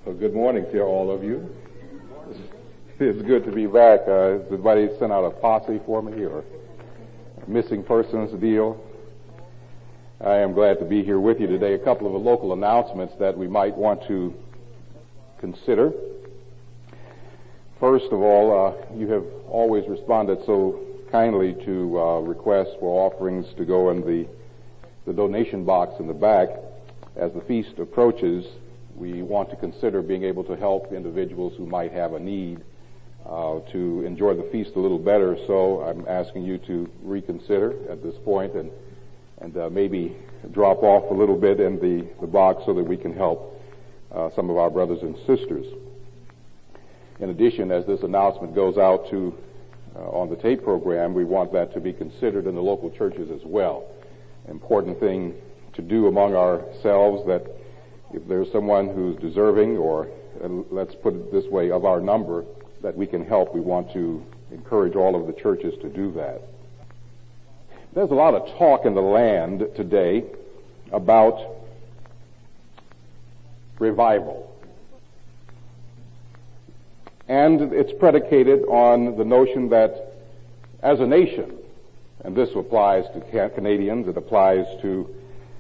Well, good morning to all of you. It's good to be back. Has anybody sent out a posse for me or a missing persons deal? I am glad to be here with you today. A couple of local announcements that we might want to consider. First of all, you have always responded so kindly to requests for offerings to go in the donation box in the back. As the feast approaches, we want to consider being able to help individuals who might have a need to enjoy the feast a little better. So I'm asking you to reconsider at this point and maybe drop off a little bit in the box so that we can help some of our brothers and sisters. In addition, as this announcement goes out to on the tape program, we want that to be considered in the local churches as well. Important thing to do among ourselves, that if there's someone who's deserving, or let's put it this way, of our number that we can help, we want to encourage all of the churches to do that. There's a lot of talk in the land today about revival. And it's predicated on the notion that as a nation, and this applies to Canadians, it applies to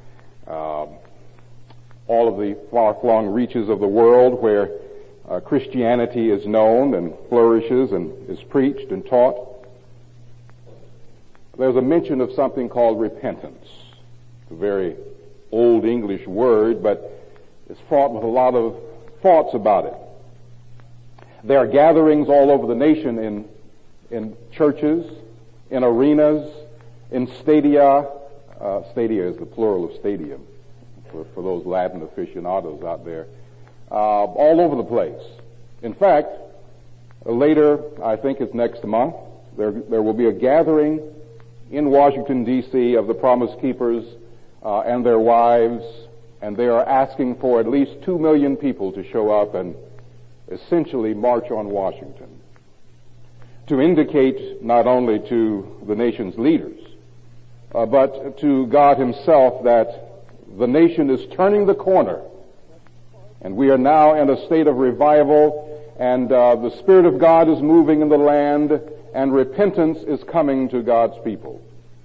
all of the far-flung reaches of the world where Christianity is known and flourishes and is preached and taught. There's a mention of something called repentance. It's a very old English word, but it's fraught with a lot of thoughts about it. There are gatherings all over the nation in churches, in arenas, in stadia. Stadia is the plural of stadium for those Latin aficionados out there. All over the place. In fact, later, I think it's next month, there will be a gathering in Washington, D.C. of the Promise Keepers and their wives, and they are asking for at least 2 million people to show up and essentially march on Washington to indicate not only to the nation's leaders, but to God himself that the nation is turning the corner, and we are now in a state of revival, and the Spirit of God is moving in the land, and repentance is coming to God's people.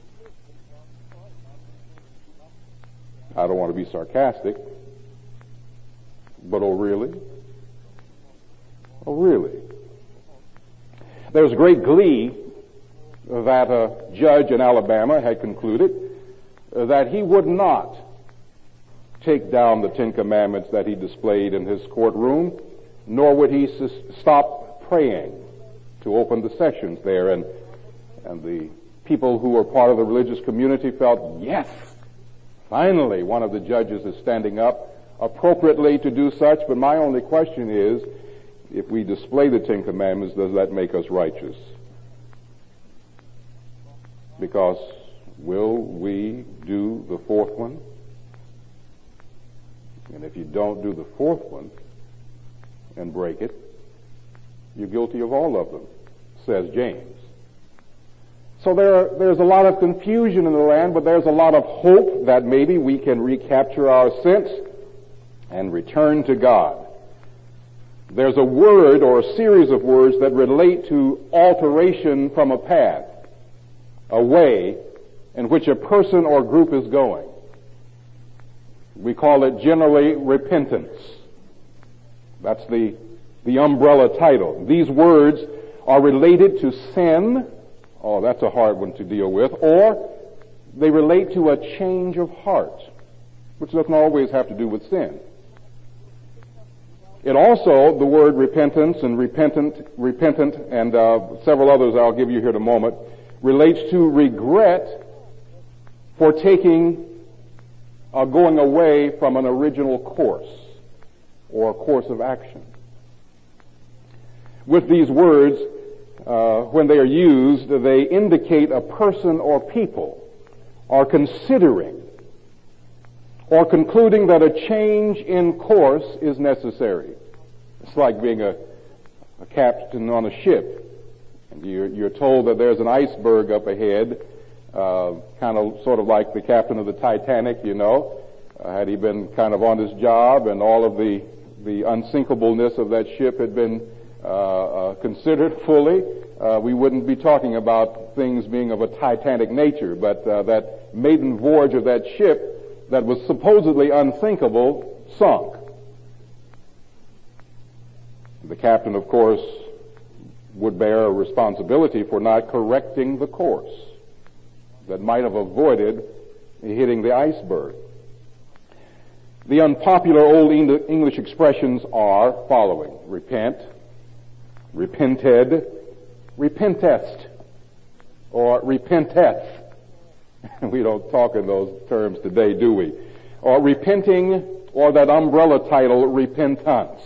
I don't want to be sarcastic, but oh really? Oh really? There's great glee that a judge in Alabama had concluded that he would not take down the 10 Commandments that he displayed in his courtroom, nor would he stop praying to open the sessions there. And the people who were part of the religious community felt, yes, finally one of the judges is standing up appropriately to do such. But my only question is, if we display the 10 Commandments, does that make us righteous? Because will we do the fourth one? And if you don't do the fourth one and break it, you're guilty of all of them, says James. So there's a lot of confusion in the land, but there's a lot of hope that maybe we can recapture our sense and return to God. There's a word or a series of words that relate to alteration from a path, a way in which a person or group is going. We call it generally repentance. That's the umbrella title. These words are related to sin. Oh, that's a hard one to deal with. Or they relate to a change of heart, which doesn't always have to do with sin. It also, the word repentance and repentant, and several others I'll give you here in a moment, relates to regret for going away from an original course or a course of action. With these words, when they are used, they indicate a person or people are considering or concluding that a change in course is necessary. It's like being a captain on a ship. And you're told that there's an iceberg up ahead, kind of sort of like the captain of the Titanic, you know. Had he been kind of on his job and all of the the unsinkableness of that ship had been considered fully, we wouldn't be talking about things being of a Titanic nature, but that maiden voyage of that ship that was supposedly unsinkable sunk. The captain, of course, would bear a responsibility for not correcting the course that might have avoided hitting the iceberg. The unpopular Old English expressions are following: repent, repented, repentest, or repenteth. We don't talk in those terms today, do we? Or repenting, or that umbrella title, repentance.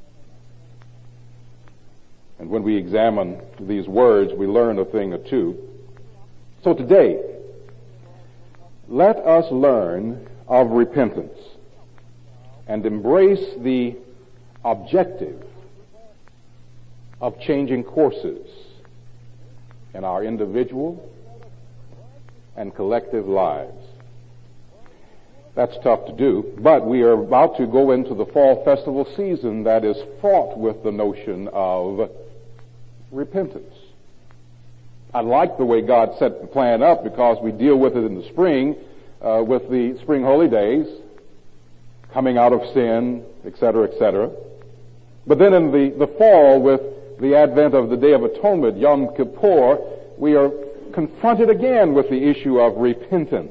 And when we examine these words, we learn a thing or two. So today, let us learn of repentance and embrace the objective of changing courses in our individual and collective lives. That's tough to do, but we are about to go into the fall festival season that is fraught with the notion of repentance. I like the way God set the plan up because we deal with it in the spring, with the spring holy days, coming out of sin, etc., etc. But then in the fall, with the advent of the Day of Atonement, Yom Kippur, we are confronted again with the issue of repentance.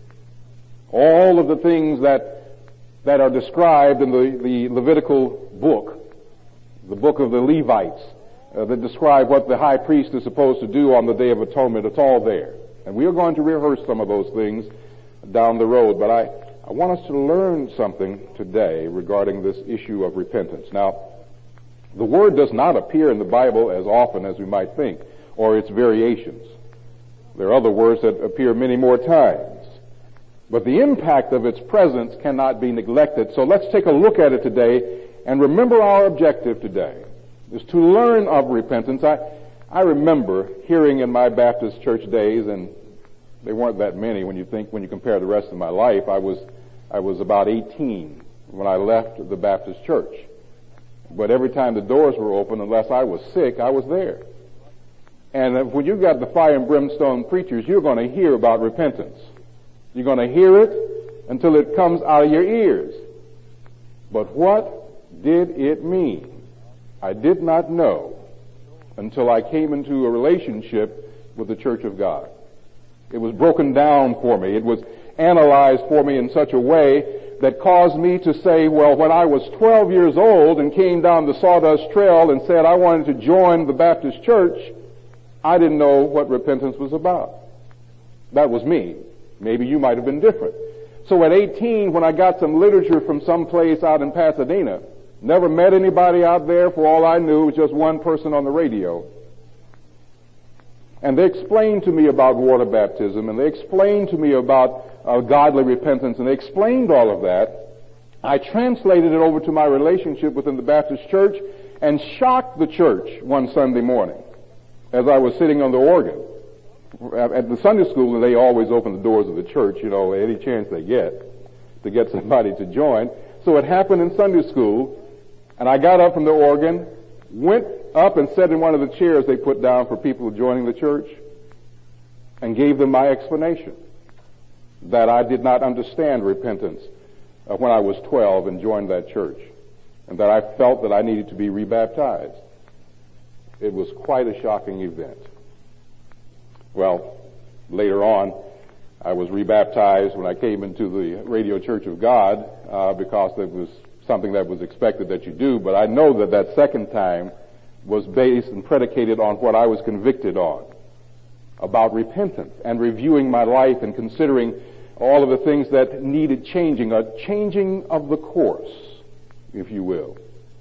All of the things that are described in the Levitical book, the book of the Levites, that describe what the high priest is supposed to do on the Day of Atonement, it's all there. And we are going to rehearse some of those things down the road, but I want us to learn something today regarding this issue of repentance. Now, the word does not appear in the Bible as often as we might think, or its variations. There are other words that appear many more times. But the impact of its presence cannot be neglected. So let's take a look at it today and remember our objective today is to learn of repentance. I remember hearing in my Baptist church days, and they weren't that many when you compare the rest of my life. I was about 18 when I left the Baptist church. But every time the doors were open, unless I was sick, I was there. And when you've got the fire and brimstone preachers, you're going to hear about repentance. You're going to hear it until it comes out of your ears. But what did it mean? I did not know until I came into a relationship with the Church of God. It was broken down for me. It was analyzed for me in such a way that caused me to say, well, when I was 12 years old and came down the Sawdust Trail and said I wanted to join the Baptist church, I didn't know what repentance was about. That was me. Maybe you might have been different. So at 18, when I got some literature from some place out in Pasadena, never met anybody out there, for all I knew, it was just one person on the radio. And they explained to me about water baptism, and they explained to me about godly repentance, and they explained all of that. I translated it over to my relationship within the Baptist church and shocked the church one Sunday morning as I was sitting on the organ. At the Sunday school, they always open the doors of the church, any chance they get to get somebody to join. So it happened in Sunday school, and I got up from the organ, went up and sat in one of the chairs they put down for people joining the church, and gave them my explanation that I did not understand repentance when I was 12 and joined that church, and that I felt that I needed to be rebaptized. It was quite a shocking event. Well, later on, I was rebaptized when I came into the Radio Church of God because it was something that was expected that you do, but I know that second time was based and predicated on what I was convicted on, about repentance and reviewing my life and considering all of the things that needed changing, a changing of the course, if you will.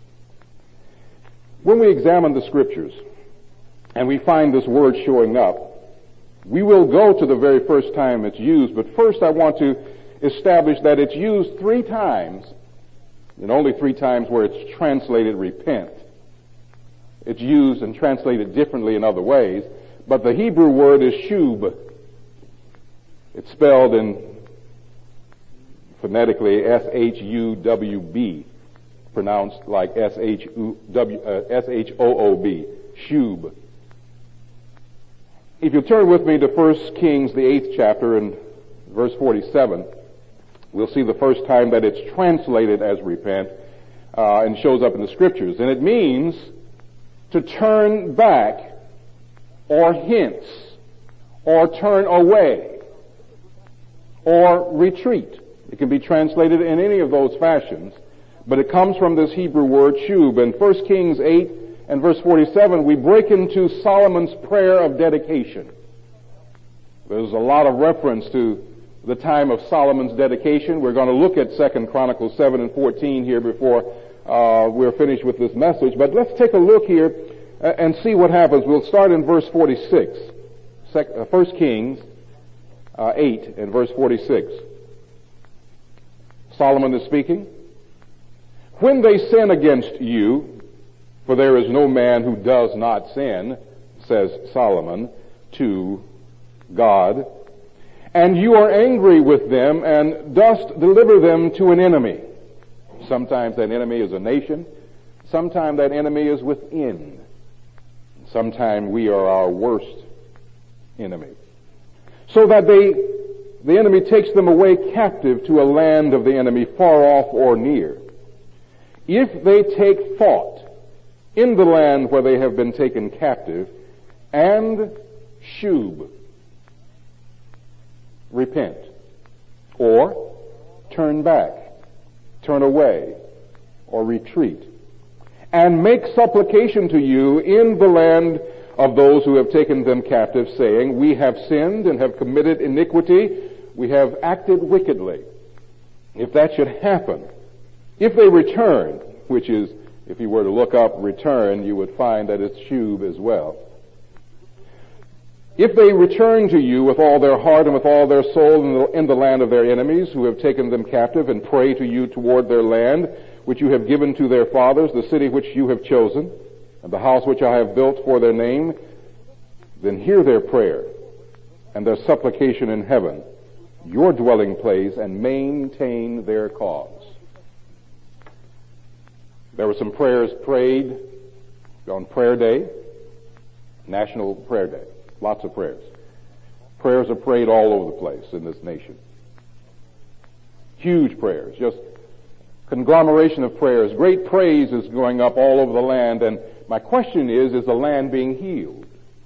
When we examine the Scriptures and we find this word showing up, we will go to the very first time it's used, but first I want to establish that it's used 3 times, and only 3 times where it's translated repent. It's used and translated differently in other ways, but the Hebrew word is shub. It's spelled in phonetically S-H-U-W-B. pronounced like S-H-O-O-B, Shub. If you turn with me to 1 Kings, the 8th chapter, and verse 47, we'll see the first time that it's translated as repent, and shows up in the scriptures. And it means to turn back, or hence, or turn away, or retreat. It can be translated in any of those fashions, but it comes from this Hebrew word shub. In 1 Kings 8 and verse 47, we break into Solomon's prayer of dedication. There's a lot of reference to the time of Solomon's dedication. We're going to look at 2 Chronicles 7 and 14 here before we're finished with this message. But let's take a look here and see what happens. We'll start in verse 46. 1 Kings 8 and verse 46. Solomon is speaking. When they sin against you, for there is no man who does not sin, says Solomon to God, and you are angry with them and dost deliver them to an enemy. Sometimes that enemy is a nation. Sometimes that enemy is within. Sometimes we are our worst enemy. So that the enemy takes them away captive to a land of the enemy, far off or near. If they take thought in the land where they have been taken captive, and shub, repent, or turn back, turn away, or retreat, and make supplication to you in the land of those who have taken them captive, saying, we have sinned and have committed iniquity, we have acted wickedly. If that should happen, if they return, which is, if you were to look up return, you would find that it's shub as well. If they return to you with all their heart and with all their soul in the land of their enemies who have taken them captive, and pray to you toward their land, which you have given to their fathers, the city which you have chosen, and the house which I have built for their name, then hear their prayer and their supplication in heaven, your dwelling place, and maintain their cause. There were some prayers prayed on prayer day, National Prayer Day. Lots of prayers. Prayers are prayed all over the place in this nation. Huge prayers, just conglomeration of prayers. Great praise is going up all over the land, and my question is the land being healed?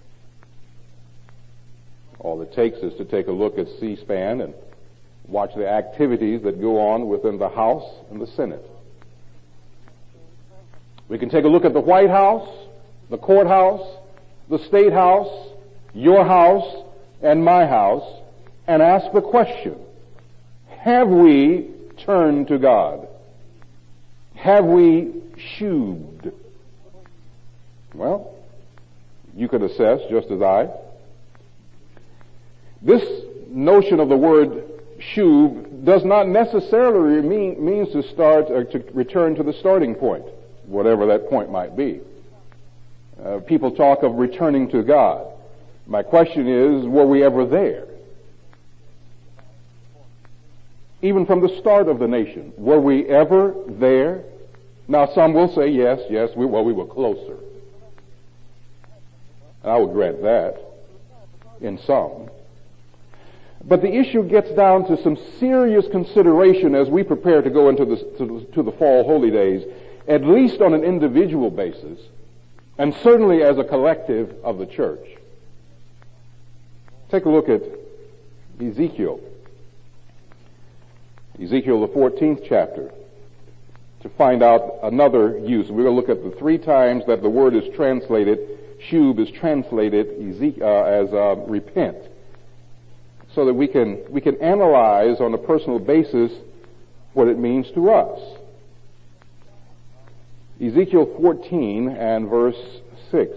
All it takes is to take a look at C-SPAN and watch the activities that go on within the House and the Senate. We can take a look at the White House, the courthouse, the State House, your house, and my house, and ask the question, have we turned to God? Have we shubed? Well, you could assess just as I. This notion of the word shub does not necessarily means to start or to return to the starting point, whatever that point might be. People talk of returning to God. My question is, were we ever there? Even from the start of the nation, were we ever there? Now some will say yes, we were closer. And I would grant that in some. But the issue gets down to some serious consideration as we prepare to go into the fall holy days, at least on an individual basis, and certainly as a collective of the church. Take a look at Ezekiel. Ezekiel, the 14th chapter, to find out another use. We're going to look at the 3 times that the word is translated, shub is translated as repent, so that we can analyze on a personal basis what it means to us. Ezekiel 14 and verse 6.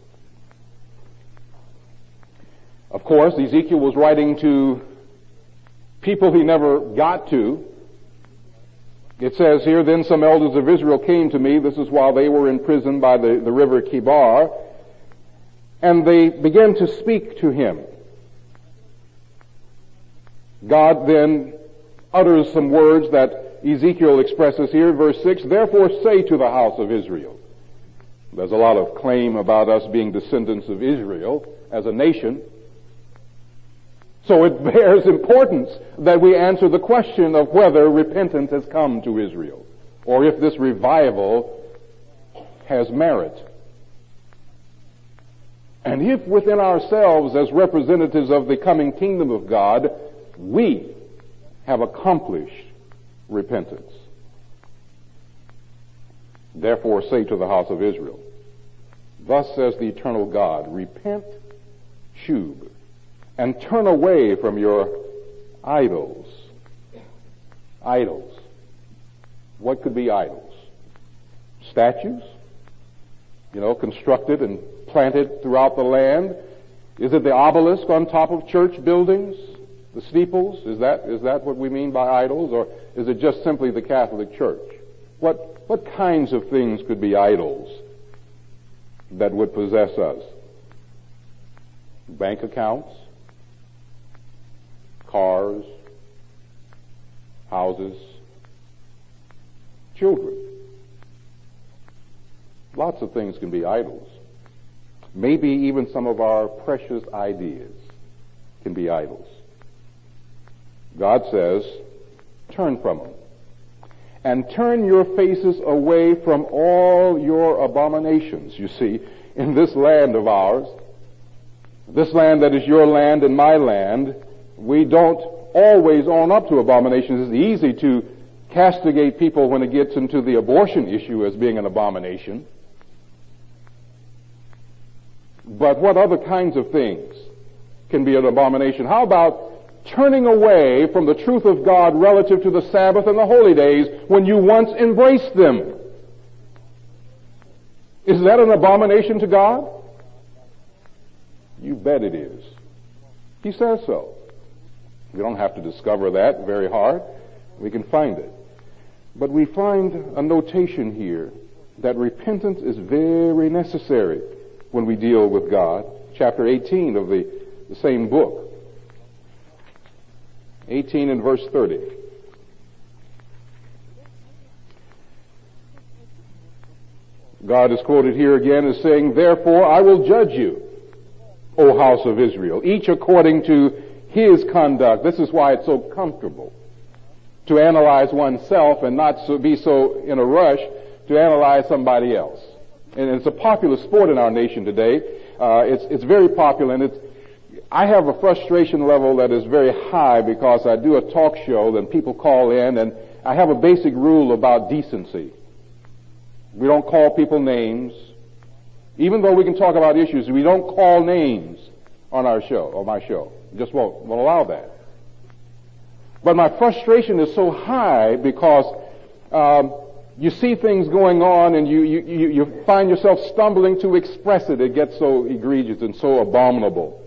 Of course, Ezekiel was writing to people he never got to. It says here, then some elders of Israel came to me, this is while they were in prison by the river Kibar, and they began to speak to him. God then utters some words that Ezekiel expresses here, verse 6, therefore say to the house of Israel. There's a lot of claim about us being descendants of Israel as a nation. So it bears importance that we answer the question of whether repentance has come to Israel, or if this revival has merit. And if within ourselves, as representatives of the coming kingdom of God, we have accomplished repentance. Therefore say to the house of Israel, thus says the eternal God, repent, shub, and turn away from your idols. Idols. What could be idols? Statues? Constructed and planted throughout the land. Is it the obelisk on top of church buildings? The steeples? Is that what we mean by idols? Or is it just simply the Catholic Church? What kinds of things could be idols that would possess us? Bank accounts? Cars? Houses? Children? Lots of things can be idols. Maybe even some of our precious ideas can be idols. God says, turn from them. And turn your faces away from all your abominations. You see, in this land of ours, this land that is your land and my land, we don't always own up to abominations. It's easy to castigate people when it gets into the abortion issue as being an abomination. But what other kinds of things can be an abomination? How about turning away from the truth of God relative to the Sabbath and the holy days when you once embraced them? Is that an abomination to God? You bet it is. He says so. We don't have to discover that very hard. We can find it. But we find a notation here that repentance is very necessary when we deal with God. Chapter 18 of the same book. 18 and verse 30. God is quoted here again as saying, therefore I will judge you, O house of Israel, each according to his conduct. This is why it's so comfortable to analyze oneself and not be so in a rush to analyze somebody else. And it's a popular sport in our nation today. It's very popular, and I have a frustration level that is very high because I do a talk show, then people call in, and I have a basic rule about decency. We don't call people names. Even though we can talk about issues, we don't call names on our show, or my show. We just won't allow that. But my frustration is so high because you see things going on and you find yourself stumbling to express it. It gets so egregious and so abominable.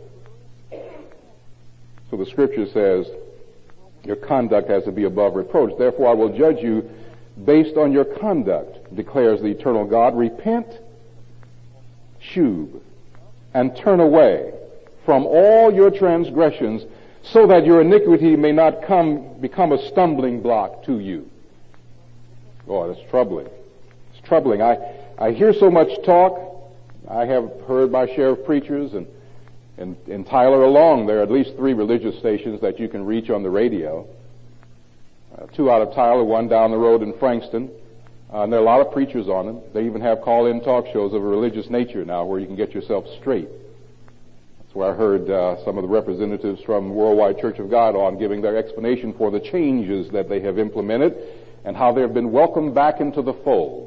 So the scripture says, your conduct has to be above reproach. Therefore I will judge you based on your conduct, declares the eternal God. Repent, shub, and turn away from all your transgressions, so that your iniquity may not become a stumbling block to you. Oh, that's troubling. It's troubling. I hear so much talk. I have heard my share of preachers, and in Tyler alone, there are at least 3 religious stations that you can reach on the radio. 2 out of Tyler, 1 down the road in Frankston. And there are a lot of preachers on them. They even have call-in talk shows of a religious nature now where you can get yourself straight. That's where I heard some of the representatives from Worldwide Church of God on giving their explanation for the changes that they have implemented and how they have been welcomed back into the fold.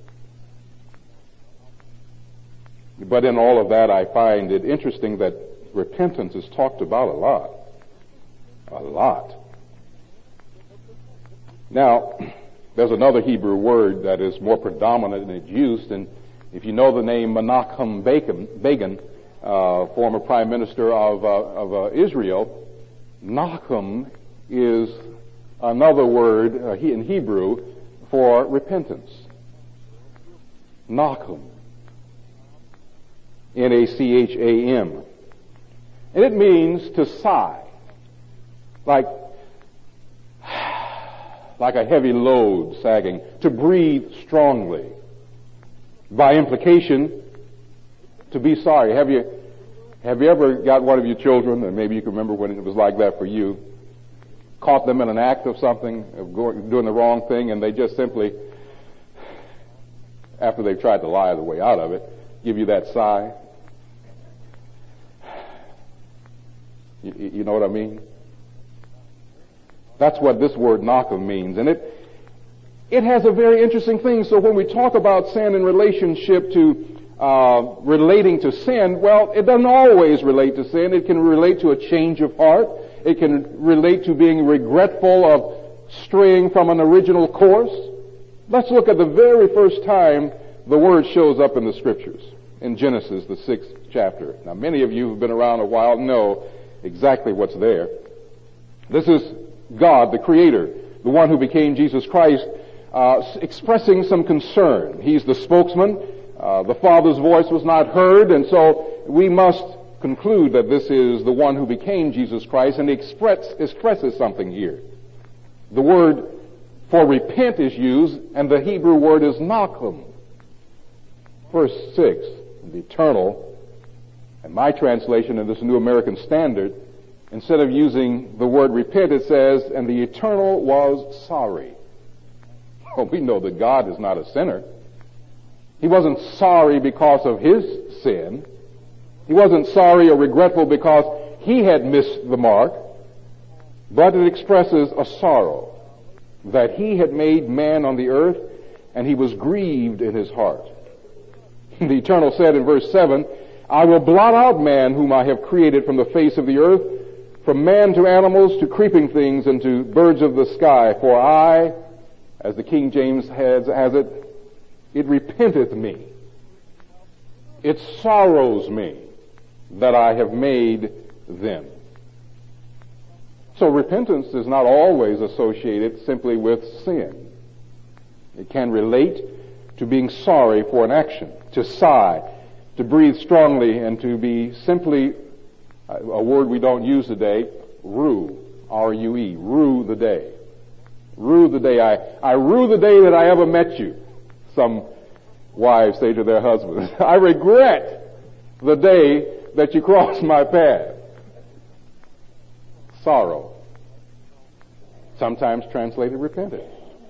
But in all of that, I find it interesting that repentance is talked about a lot. A lot. Now, there's another Hebrew word that is more predominant in its use, and if you know the name Menachem Begin, former Prime Minister of Israel, Nachum is another word in Hebrew for repentance. Nachum. N-A-C-H-A-M. And it means to sigh. Like, like a heavy load sagging, to breathe strongly. By implication, to be sorry. Have you ever got one of your children, and maybe you can remember when it was like that for you, caught them in an act of something, of doing the wrong thing, and they just simply, after they've tried to lie their way out of it, give you that sigh? You know what I mean? That's what this word nakum means. And it has a very interesting thing. So when we talk about sin in relationship to relating to sin, well, it doesn't always relate to sin. It can relate to a change of heart. It can relate to being regretful of straying from an original course. Let's look at the very first time the word shows up in the Scriptures, in Genesis, the 6th chapter. Now, many of you who've been around a while know exactly what's there. This is God, the Creator, the one who became Jesus Christ, expressing some concern. He's the spokesman. The Father's voice was not heard, and so we must conclude that this is the one who became Jesus Christ, and he expresses something here. The word for repent is used, and the Hebrew word is nakum. Verse 6, the eternal, and my translation in this New American Standard, instead of using the word repent, it says, and the eternal was sorry. Well, we know that God is not a sinner. He wasn't sorry because of his sin. He wasn't sorry or regretful because he had missed the mark. But it expresses a sorrow that he had made man on the earth, and he was grieved in his heart. The Eternal said in verse 7, I will blot out man whom I have created from the face of the earth, from man to animals to creeping things and to birds of the sky. For I, as the King James has it repenteth me. It sorrows me that I have made them. So repentance is not always associated simply with sin. It can relate to being sorry for an action, to sigh, to breathe strongly, and to be simply, a word we don't use today, rue, R-U-E, rue the day. Rue the day. I rue the day that I ever met you. Some wives say to their husbands, I regret the day that you crossed my path. Sorrow. Sometimes translated repentance.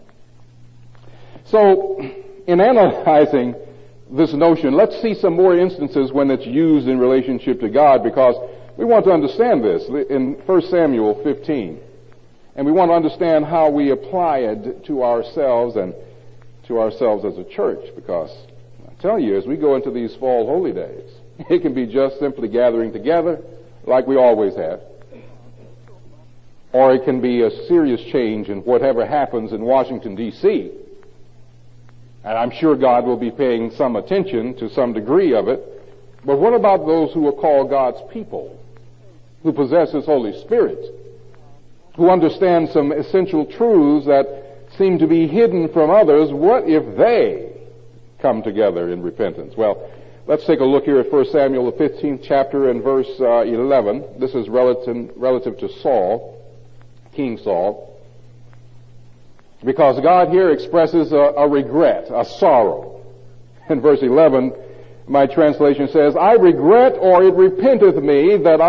So, in analyzing this notion, let's see some more instances when it's used in relationship to God, because we want to understand this in 1 Samuel 15. And we want to understand how we apply it to ourselves and to ourselves as a church, because I tell you, as we go into these fall holy days, it can be just simply gathering together like we always have. Or it can be a serious change in whatever happens in Washington, D.C. And I'm sure God will be paying some attention to some degree of it. But what about those who are called God's people, who possess His Holy Spirit, who understand some essential truths that seem to be hidden from others? What if they come together in repentance? Well, let's take a look here at 1 Samuel, the 15th chapter, and verse 11. This is relative to Saul, King Saul. Because God here expresses a regret, a sorrow. In verse 11, my translation says, I regret, or it repenteth me, that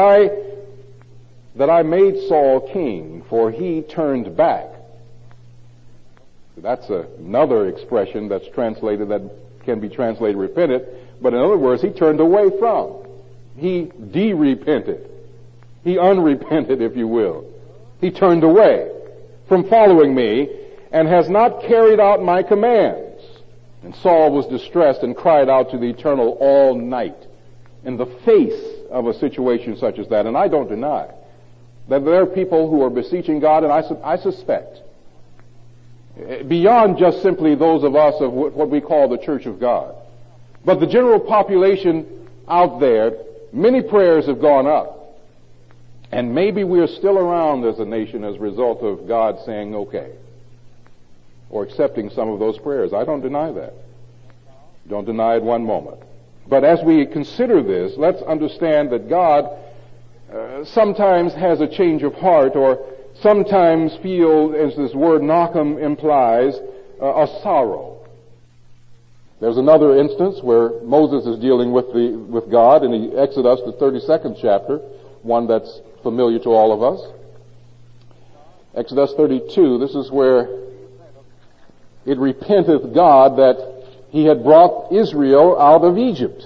I made Saul king, for he turned back. That's another expression that's translated, that can be translated repented, but in other words, he turned away from. He de-repented. He unrepented, if you will. He turned away from following me, and has not carried out my commands. And Saul was distressed and cried out to the Eternal all night in the face of a situation such as that. And I don't deny that there are people who are beseeching God, and I suspect, beyond just simply those of us of what we call the Church of God, but the general population out there, many prayers have gone up. And maybe we are still around as a nation as a result of God saying, okay, or accepting some of those prayers. I don't deny that. Don't deny it one moment. But as we consider this, let's understand that God sometimes has a change of heart, or sometimes feel, as this word Nachem implies, a sorrow. There's another instance where Moses is dealing with God in the Exodus, the 32nd chapter, one that's familiar to all of us. Exodus 32, this is where it repenteth God that he had brought Israel out of Egypt.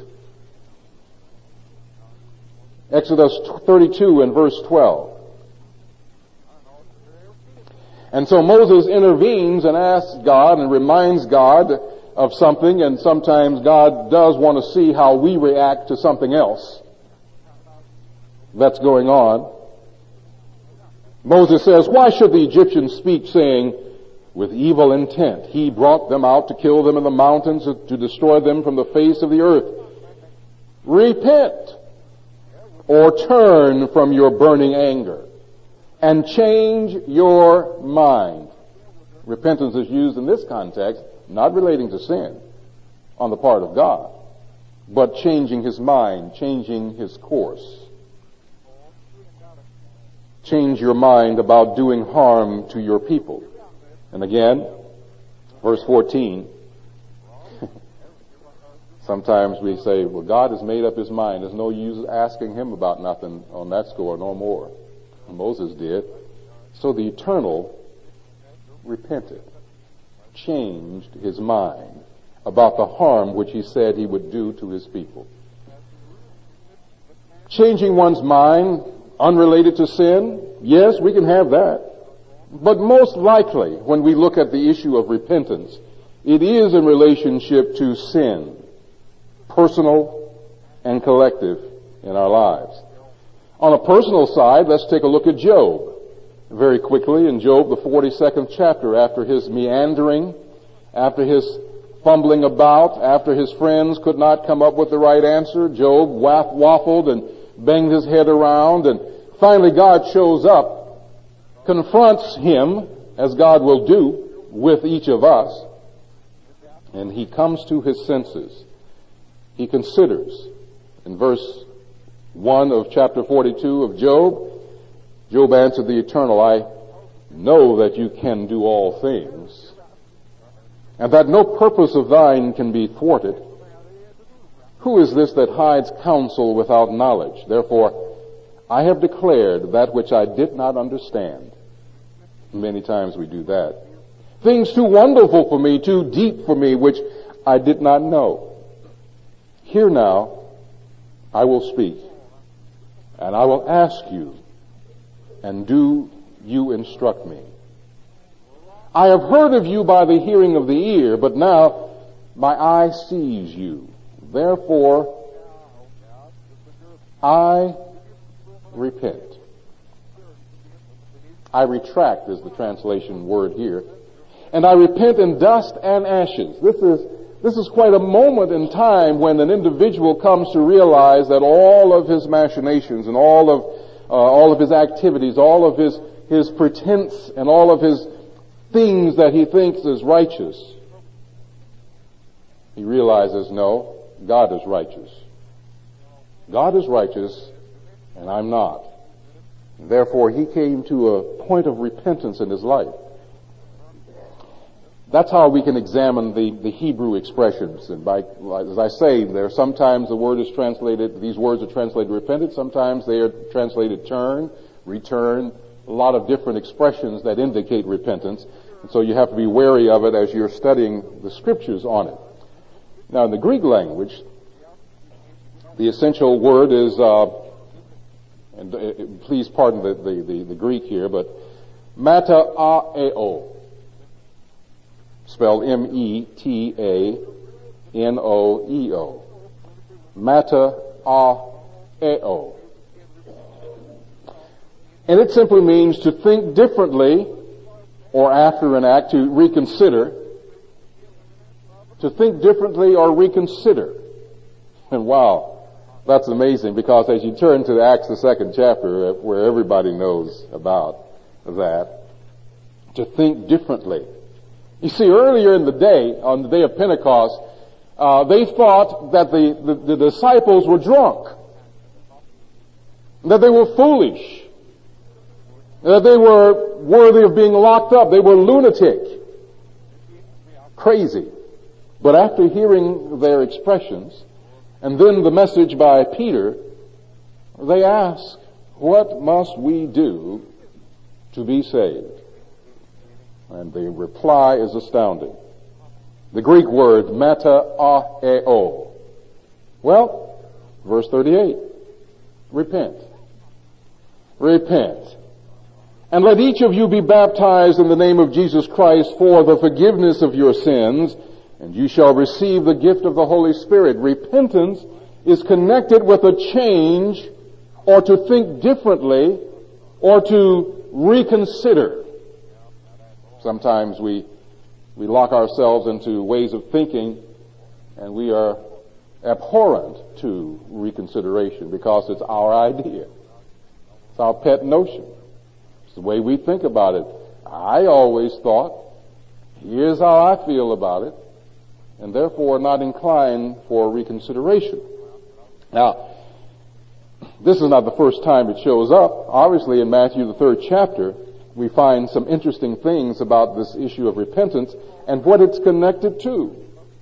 Exodus 32 and verse 12. And so Moses intervenes and asks God and reminds God of something, and sometimes God does want to see how we react to something else that's going on. Moses says, why should the Egyptians speak, saying, with evil intent, he brought them out to kill them in the mountains, to destroy them from the face of the earth. Repent, or turn from your burning anger, and change your mind. Repentance is used in this context, not relating to sin on the part of God, but changing his mind, changing his course. Change your mind about doing harm to your people. And again, verse 14, sometimes we say, well, God has made up his mind. There's no use asking him about nothing on that score, no more. Moses did. So the Eternal repented, changed his mind about the harm which he said he would do to his people. Changing one's mind unrelated to sin, yes, we can have that. But most likely, when we look at the issue of repentance, it is in relationship to sin, personal and collective in our lives. On a personal side, let's take a look at Job. Very quickly, in Job, the 42nd chapter, after his meandering, after his fumbling about, after his friends could not come up with the right answer, Job waffled and banged his head around, and finally God shows up, confronts him, as God will do with each of us, and he comes to his senses. He considers. In verse 1 of chapter 42 of Job, Job answered the Eternal, I know that you can do all things, and that no purpose of thine can be thwarted. Who is this that hides counsel without knowledge? Therefore, I have declared that which I did not understand. Many times we do that. Things too wonderful for me, too deep for me, which I did not know. Hear now, I will speak, and I will ask you, and do you instruct me. I have heard of you by the hearing of the ear, but now my eye sees you. Therefore, I repent. I retract is the translation word here. And I repent in dust and ashes. This is quite a moment in time when an individual comes to realize that all of his machinations and all of his activities, all of his pretense and all of his things that he thinks is righteous, he realizes, no, God is righteous. God is righteous, and I'm not. Therefore, he came to a point of repentance in his life. That's how we can examine the Hebrew expressions. And as I say, there sometimes the word is translated, these words are translated repented, sometimes they are translated turn, return, a lot of different expressions that indicate repentance. And so you have to be wary of it as you're studying the scriptures on it. Now in the Greek language, the essential word is, and please pardon the Greek here, but metaeo. Spelled Metaanoeo. Metaeo. And it simply means to think differently, or after an act, to reconsider. To think differently or reconsider. And wow, that's amazing, because as you turn to Acts, the 2nd chapter, where everybody knows about that, to think differently. You see, earlier in the day, on the day of Pentecost, they thought that the disciples were drunk, that they were foolish. They were worthy of being locked up. They were lunatic, crazy. But after hearing their expressions, and then the message by Peter, they ask, what must we do to be saved? And the reply is astounding. The Greek word, meta-a-e-o. Well, verse 38, repent. Repent. And let each of you be baptized in the name of Jesus Christ for the forgiveness of your sins, and you shall receive the gift of the Holy Spirit. Repentance is connected with a change, or to think differently, or to reconsider. Sometimes we lock ourselves into ways of thinking, and we are abhorrent to reconsideration because it's our idea. It's our pet notion. It's the way we think about it. I always thought, here's how I feel about it, and therefore not inclined for reconsideration. Now, this is not the first time it shows up. Obviously, in Matthew, the 3rd chapter, we find some interesting things about this issue of repentance and what it's connected to.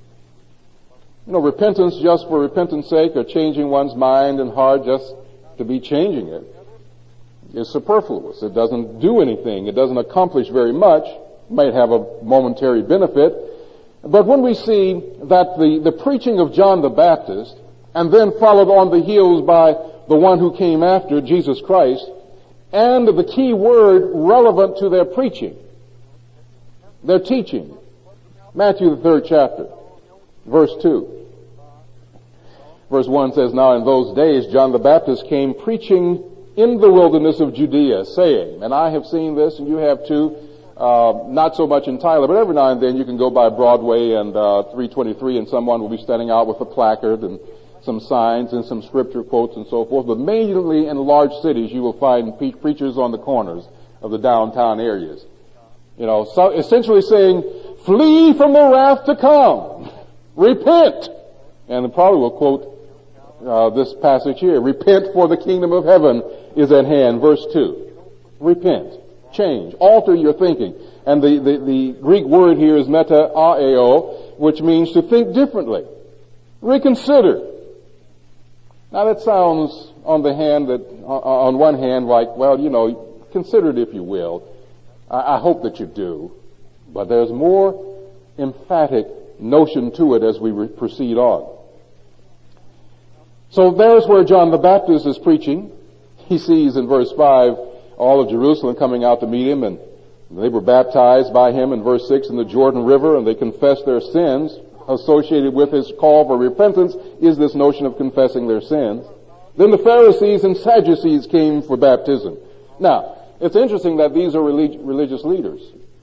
Repentance just for repentance' sake, or changing one's mind and heart just to be changing it, is superfluous. It doesn't do anything. It doesn't accomplish very much. It might have a momentary benefit. But when we see that the preaching of John the Baptist, and then followed on the heels by the one who came after, Jesus Christ, and the key word relevant to their preaching, their teaching, Matthew the 3rd chapter, verse 2. Verse 1 says, now in those days John the Baptist came preaching in the wilderness of Judea, saying, and I have seen this, and you have too, not so much in Tyler, but every now and then you can go by Broadway and 323 and someone will be standing out with a placard and some signs and some scripture quotes and so forth. But mainly in large cities you will find preachers on the corners of the downtown areas. So essentially saying, flee from the wrath to come. Repent. And probably will quote this passage here. Repent, for the kingdom of heaven is at hand. Verse 2. Repent. Change. Alter your thinking. And the Greek word here is meta-a-e-o, which means to think differently. Reconsider. Now that sounds on one hand like, well, consider it if you will. I hope that you do. But there's more emphatic notion to it as we proceed on. So there's where John the Baptist is preaching. He sees in verse 5 all of Jerusalem coming out to meet him, and they were baptized by him in verse 6 in the Jordan River, and they confessed their sins. Associated with his call for repentance is this notion of confessing their sins. Then the Pharisees and Sadducees came for baptism. Now, it's interesting that these are religious leaders.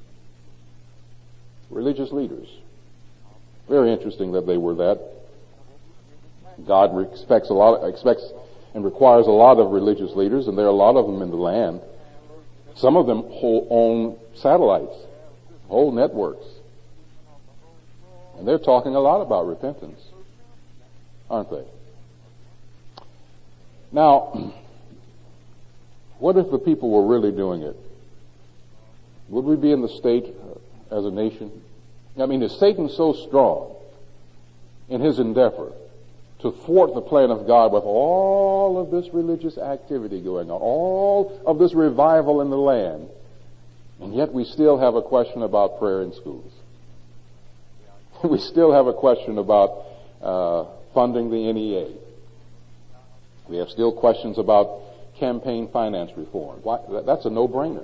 Religious leaders. Very interesting that they were that. God expects and requires a lot of religious leaders, and there are a lot of them in the land. Some of them own satellites, whole networks. And they're talking a lot about repentance, aren't they? Now, what if the people were really doing it? Would we be in the state as a nation? I mean, is Satan so strong in his endeavor to thwart the plan of God with all of this religious activity going on, all of this revival in the land, and yet we still have a question about prayer in schools? We still have a question about funding the NEA. We have still questions about campaign finance reform. Why? That's a no-brainer.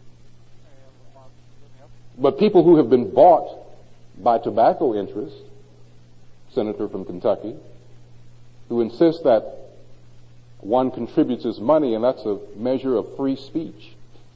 But people who have been bought by tobacco interests, senator from Kentucky, who insist that one contributes his money and that's a measure of free speech.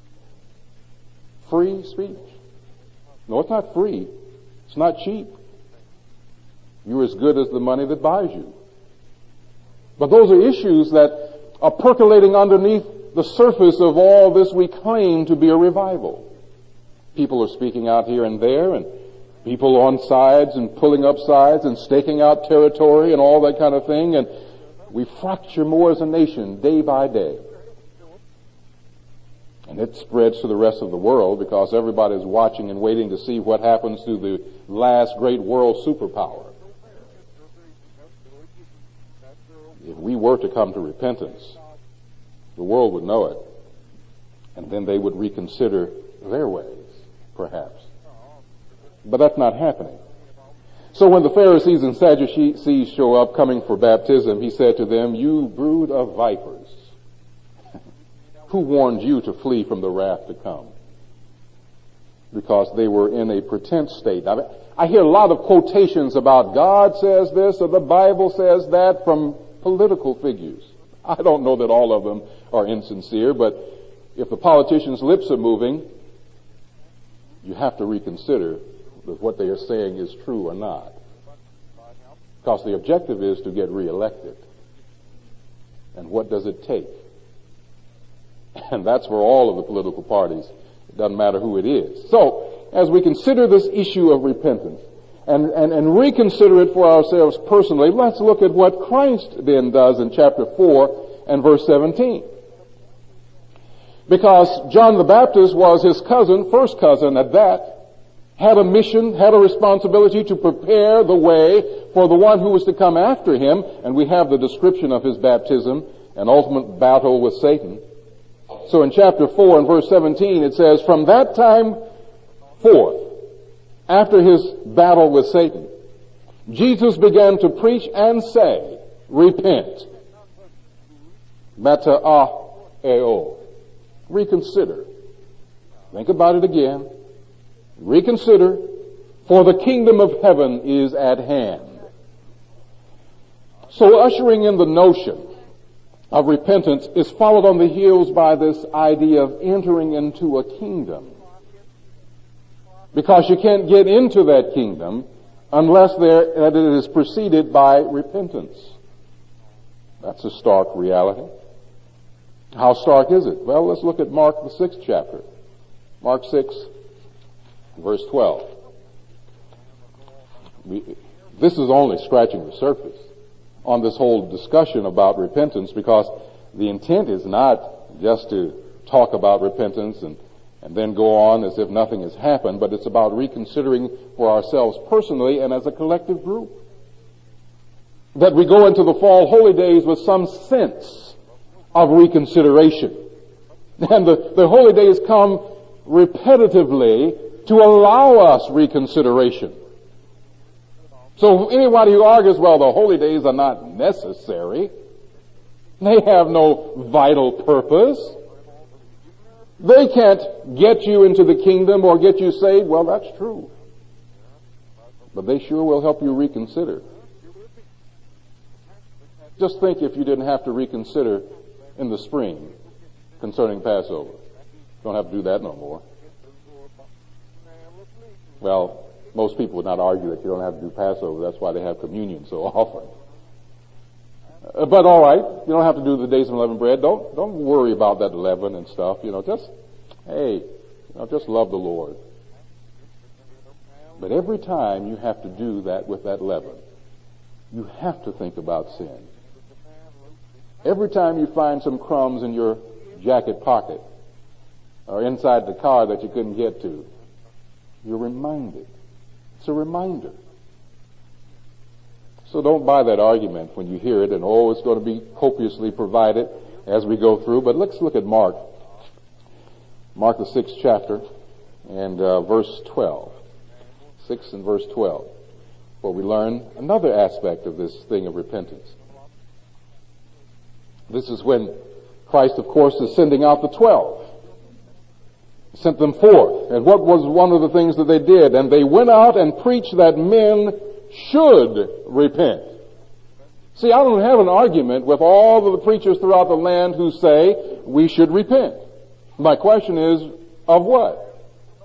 Free speech. No, it's not free. It's not cheap. You're as good as the money that buys you. But those are issues that are percolating underneath the surface of all this we claim to be a revival. People are speaking out here and there, and people on sides and pulling up sides and staking out territory and all that kind of thing, and we fracture more as a nation day by day. And it spreads to the rest of the world because everybody's watching and waiting to see what happens to the last great world superpower. If we were to come to repentance, the world would know it. And then they would reconsider their ways, perhaps. But that's not happening. So when the Pharisees and Sadducees show up coming for baptism, he said to them, "You brood of vipers, who warned you to flee from the wrath to come?" Because they were in a pretense state. I hear a lot of quotations about God says this or the Bible says that from political figures. I don't know that all of them are insincere, but if the politicians' lips are moving, you have to reconsider if what they are saying is true or not. Because the objective is to get reelected. And what does it take? And that's for all of the political parties. It doesn't matter who it is. So, as we consider this issue of repentance and reconsider it for ourselves personally, let's look at what Christ then does in chapter 4 and verse 17. Because John the Baptist was his cousin, first cousin at that, had a mission, had a responsibility to prepare the way for the one who was to come after him, and we have the description of his baptism and ultimate battle with Satan. So in chapter 4 and verse 17 it says, "From that time forth, after his battle with Satan, Jesus began to preach and say, 'Repent.'" Meta'eo. Reconsider. Think about it again. Reconsider, for the kingdom of heaven is at hand. So ushering in the notion of repentance is followed on the heels by this idea of entering into a kingdom. Because you can't get into that kingdom unless that it is preceded by repentance. That's a stark reality. How stark is it? Well, let's look at Mark the 6th chapter. Mark 6, verse 12. This is only scratching the surface on this whole discussion about repentance, because the intent is not just to talk about repentance and then go on as if nothing has happened, but it's about reconsidering for ourselves personally and as a collective group. That we go into the fall holy days with some sense of reconsideration. And the holy days come repetitively to allow us reconsideration. So anybody who argues, well, the holy days are not necessary, they have no vital purpose, they can't get you into the kingdom or get you saved, well, that's true. But they sure will help you reconsider. Just think if you didn't have to reconsider in the spring concerning Passover. Don't have to do that no more. Well, most people would not argue that you don't have to do Passover. That's why they have communion so often. But all right, you don't have to do the days of unleavened bread. Don't worry about that leaven and stuff. Just love the Lord. But every time you have to do that with that leaven, you have to think about sin. Every time you find some crumbs in your jacket pocket or inside the car that you couldn't get to, you're reminded. It's a reminder. So don't buy that argument when you hear it and, it's going to be copiously provided as we go through. But let's look at Mark. Mark the 6th chapter and verse 12. 6 and verse 12. Where we learn another aspect of this thing of repentance. This is when Christ, of course, is sending out the 12. He sent them forth. And what was one of the things that they did? And they went out and preached that men should repent. See, I don't have an argument with all of the preachers throughout the land who say we should repent. My question is, of what?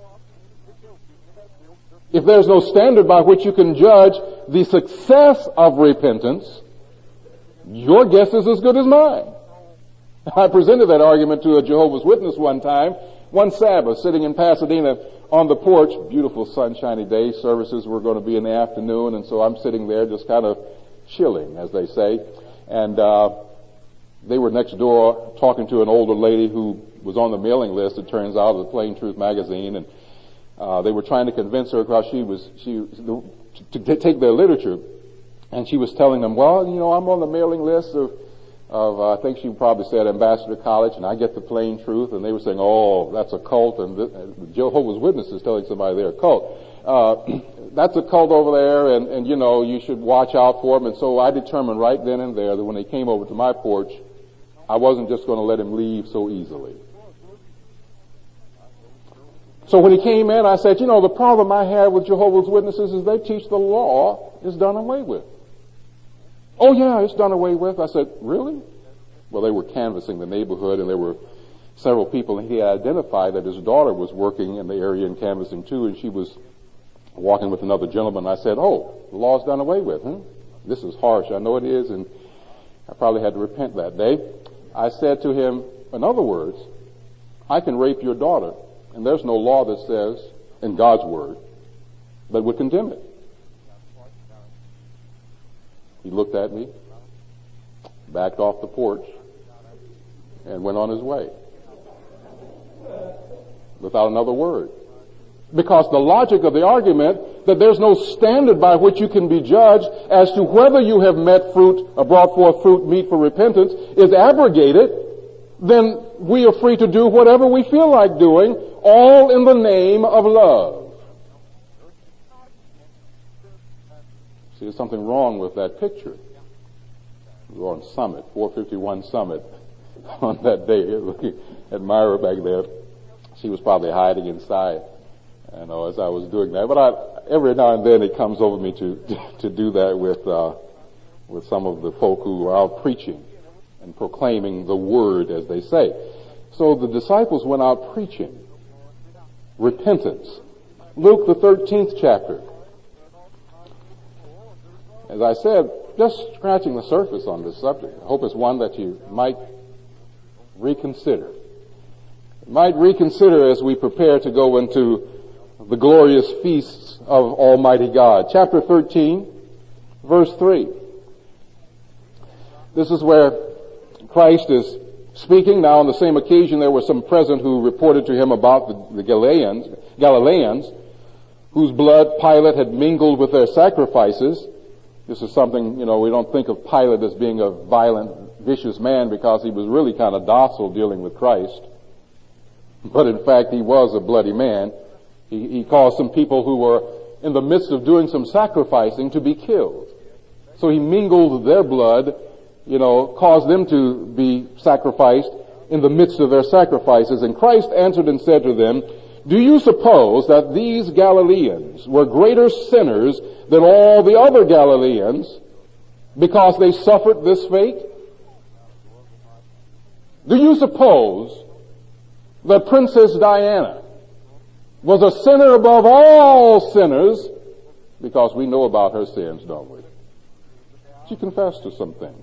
If there's no standard by which you can judge the success of repentance, your guess is as good as mine. I presented that argument to a Jehovah's Witness one time, one Sabbath, sitting in Pasadena on the porch. Beautiful sunshiny day. Services were going to be in the afternoon, and so I'm sitting there just kind of chilling, as they say. And they were next door talking to an older lady who was on the mailing list, it turns out, of the Plain Truth magazine, and they were trying to convince her because to take their literature, and she was telling them, well, I'm on the mailing list of I think she probably said Ambassador College, and I get the Plain Truth, and they were saying, oh, that's a cult, and the Jehovah's Witnesses telling somebody they're a cult. That's a cult over there, and you should watch out for them. And so I determined right then and there that when they came over to my porch, I wasn't just going to let him leave so easily. So when he came in, I said, the problem I have with Jehovah's Witnesses is they teach the law is done away with. Oh yeah, it's done away with. I said, really? Well, they were canvassing the neighborhood, and there were several people, and he had identified that his daughter was working in the area and canvassing too, and she was walking with another gentleman. I said, oh, the law's done away with, huh? This is harsh. I know it is, and I probably had to repent that day. I said to him, in other words, I can rape your daughter, and there's no law that says, in God's word, that would condemn it. He looked at me, backed off the porch, and went on his way without another word. Because the logic of the argument that there's no standard by which you can be judged as to whether you have met fruit or brought forth fruit meet for repentance is abrogated, then we are free to do whatever we feel like doing, all in the name of love. See, there's something wrong with that picture. We were on Summit, 451 Summit, on that day, looking at Myra back there. She was probably hiding inside, as I was doing that. But every now and then it comes over me to do that with some of the folk who are out preaching and proclaiming the word, as they say. So the disciples went out preaching repentance. Luke, the 13th chapter. As I said, just scratching the surface on this subject. I hope it's one that you might reconsider. Might reconsider as we prepare to go into the glorious feasts of Almighty God. Chapter 13, verse 3. This is where Christ is speaking. Now, on the same occasion, there were some present who reported to him about the Galileans, whose blood Pilate had mingled with their sacrifices. This is something, we don't think of Pilate as being a violent, vicious man because he was really kind of docile dealing with Christ. But in fact, he was a bloody man. He caused some people who were in the midst of doing some sacrificing to be killed. So he mingled their blood, caused them to be sacrificed in the midst of their sacrifices. And Christ answered and said to them, do you suppose that these Galileans were greater sinners than all the other Galileans because they suffered this fate? Do you suppose that Princess Diana was a sinner above all sinners? Because we know about her sins, don't we? She confessed to some things.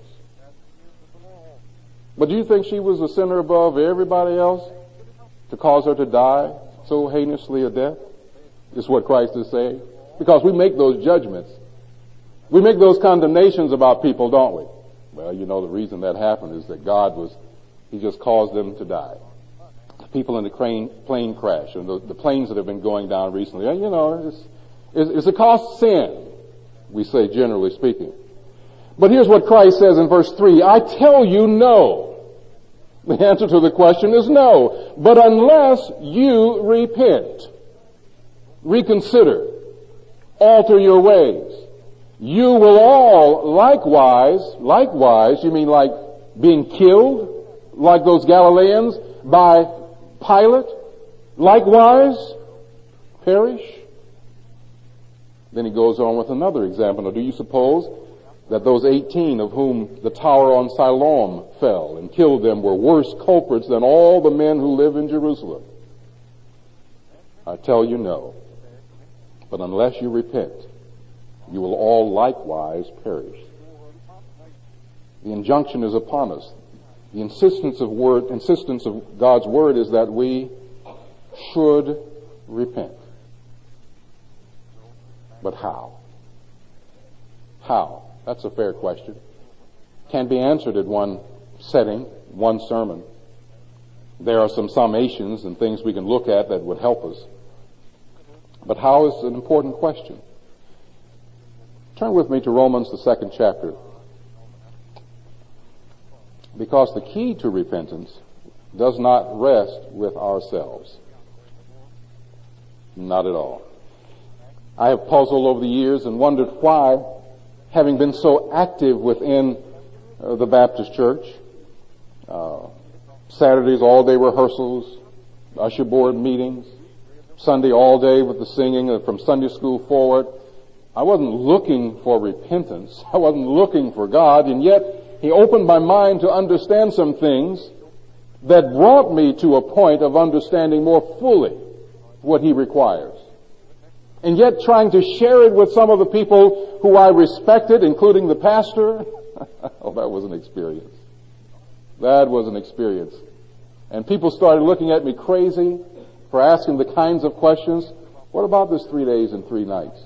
But do you think she was a sinner above everybody else to cause her to die so heinously a death? Is what Christ is saying. Because we make those judgments. We make those condemnations about people, don't we? Well, the reason that happened is that He just caused them to die. The people in the plane crash and the planes that have been going down recently, it's a cost sin, we say generally speaking. But here's what Christ says in verse 3, I tell you no. The answer to the question is no. But unless you repent, reconsider, alter your ways, you will all likewise, you mean like being killed, like those Galileans, by Pilate, likewise perish? Then he goes on with another example. Now, do you suppose that those 18 of whom the tower on Siloam fell and killed them were worse culprits than all the men who live in Jerusalem? I tell you no. But unless you repent, you will all likewise perish. The injunction is upon us. The insistence of God's word is that we should repent. But how? How? That's a fair question. Can't be answered in one setting, one sermon. There are some summations and things we can look at that would help us. But how is an important question. Turn with me to Romans, the 2nd chapter. Because the key to repentance does not rest with ourselves. Not at all. I have puzzled over the years and wondered why, having been so active within the Baptist church, Saturdays all-day rehearsals, usher board meetings, Sunday all day with the singing from Sunday school forward, I wasn't looking for repentance. I wasn't looking for God, and yet He opened my mind to understand some things that brought me to a point of understanding more fully what He requires. And yet trying to share it with some of the people who I respected, including the pastor, oh, that was an experience. That was an experience. And people started looking at me crazy for asking the kinds of questions. What about this 3 days and 3 nights?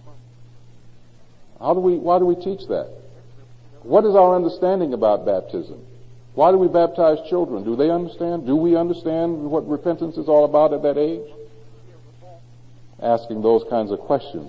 Why do we teach that? What is our understanding about baptism? Why do we baptize children? Do they understand? Do we understand what repentance is all about at that age? Asking those kinds of questions.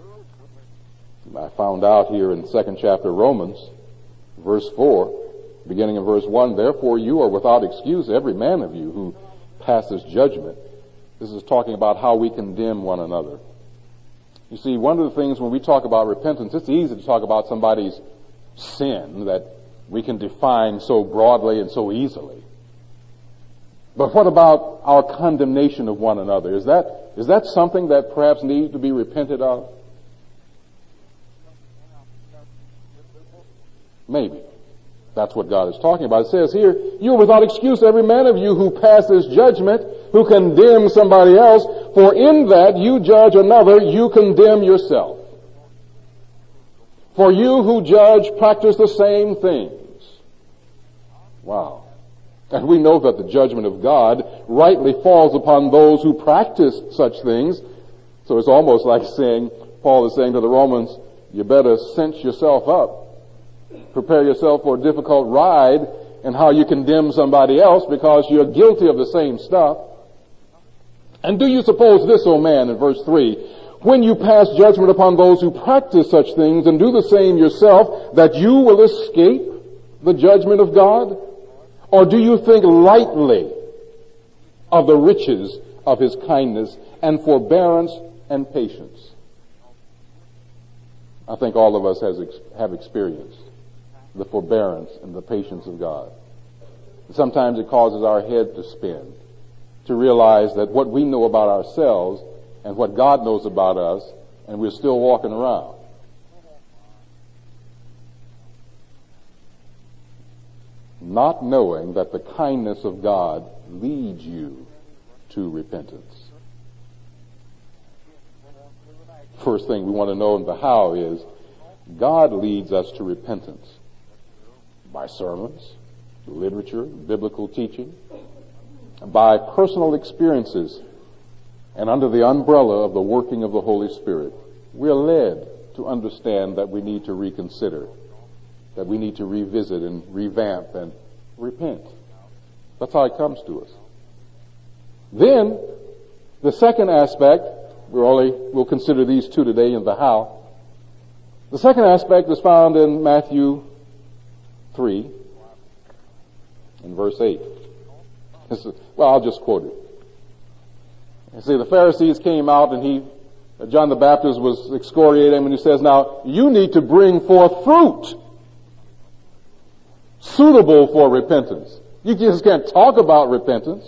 I found out here in the 2nd chapter of Romans, verse 4, beginning in verse 1, therefore you are without excuse, every man of you who passes judgment. This is talking about how we condemn one another. You see, one of the things when we talk about repentance, it's easy to talk about somebody's sin that we can define so broadly and so easily. But what about our condemnation of one another? Is that something that perhaps needs to be repented of? Maybe. That's what God is talking about. It says here, you are without excuse, every man of you who passes judgment, who condemns somebody else, for in that you judge another, you condemn yourself. For you who judge practice the same things. Wow. And we know that the judgment of God rightly falls upon those who practice such things. So it's almost like saying, Paul is saying to the Romans, you better cinch yourself up. Prepare yourself for a difficult ride and how you condemn somebody else because you're guilty of the same stuff. And do you suppose this, O man, in verse 3, when you pass judgment upon those who practice such things and do the same yourself, that you will escape the judgment of God? Or do you think lightly of the riches of His kindness and forbearance and patience? I think all of us have experienced the forbearance and the patience of God. Sometimes it causes our head to spin, to realize that what we know about ourselves and what God knows about us, and we're still walking around. Not knowing that the kindness of God leads you to repentance. First thing we want to know in the how is God leads us to repentance by sermons, literature, biblical teaching, by personal experiences, and under the umbrella of the working of the Holy Spirit. We are led to understand that we need to reconsider, that we need to revisit and revamp and repent. That's how it comes to us. Then, the second aspect, we'll consider these two today in the how. The second aspect is found in Matthew 3 in verse 8. I'll just quote it. You see, the Pharisees came out and John the Baptist was excoriating him, and he says, now, you need to bring forth fruit suitable for repentance. You just can't talk about repentance.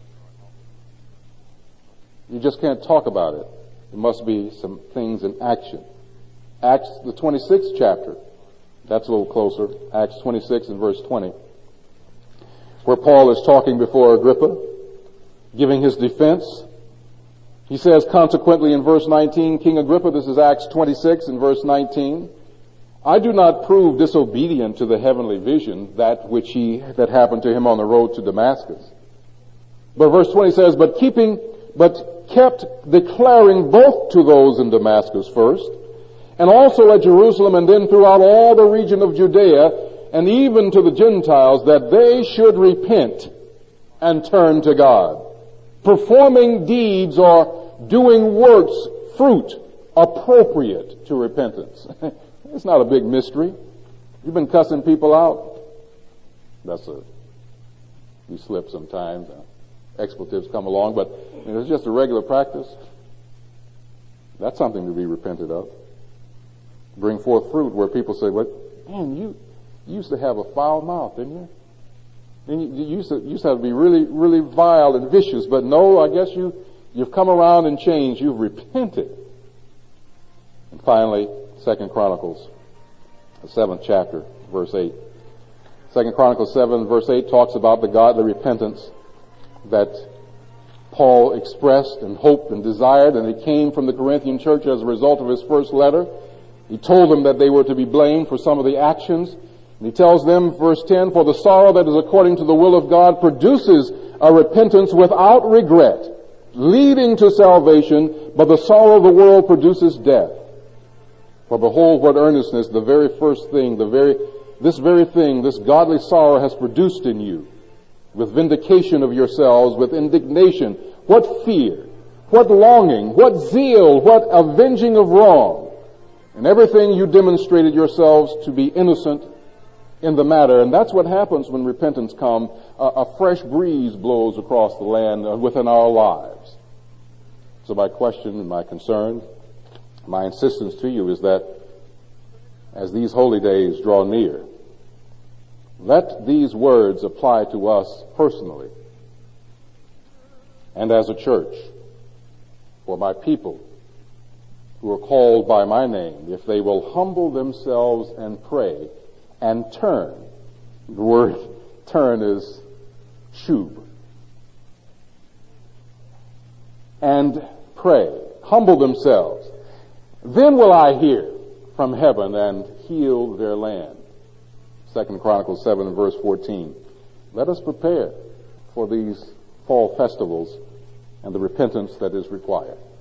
You just can't talk about it. There must be some things in action. Acts, the 26th chapter. That's a little closer. Acts 26 and verse 20. Where Paul is talking before Agrippa, giving his defense. He says, consequently in verse 19, King Agrippa, this is Acts 26 and verse 19, I do not prove disobedient to the heavenly vision, that happened to him on the road to Damascus. But verse 20 says, but kept declaring both to those in Damascus first, and also at Jerusalem, and then throughout all the region of Judea, and even to the Gentiles, that they should repent and turn to God. Performing deeds or doing works, fruit, appropriate to repentance. It's not a big mystery. You've been cussing people out. You slip sometimes. Expletives come along, but it's just a regular practice. That's something to be repented of. Bring forth fruit where people say, "What? Man, you used to have a foul mouth, didn't you? And you used to be really, really vile and vicious, but no, I guess you've come around and changed. You've repented." And finally, 2 Chronicles, the 7th chapter, verse 8. 2 Chronicles 7, verse 8 talks about the godly repentance that Paul expressed and hoped and desired, and it came from the Corinthian church as a result of his first letter. He told them that they were to be blamed for some of the actions. And he tells them, verse 10, "For the sorrow that is according to the will of God produces a repentance without regret, leading to salvation, but the sorrow of the world produces death. For behold, what earnestness the very first thing, this very thing, this godly sorrow has produced in you, with vindication of yourselves, with indignation, what fear, what longing, what zeal, what avenging of wrong. In everything you demonstrated yourselves to be innocent in the matter." And that's what happens when repentance comes. A fresh breeze blows across the land within our lives. So my question and my concern, my insistence to you is that as these holy days draw near, let these words apply to us personally and as a church. For my people who are called by my name, if they will humble themselves and pray and turn. The word turn is shub. And pray, humble themselves. Then will I hear from heaven and heal their land. 2 Chronicles 7 verse 14. Let us prepare for these fall festivals and the repentance that is required.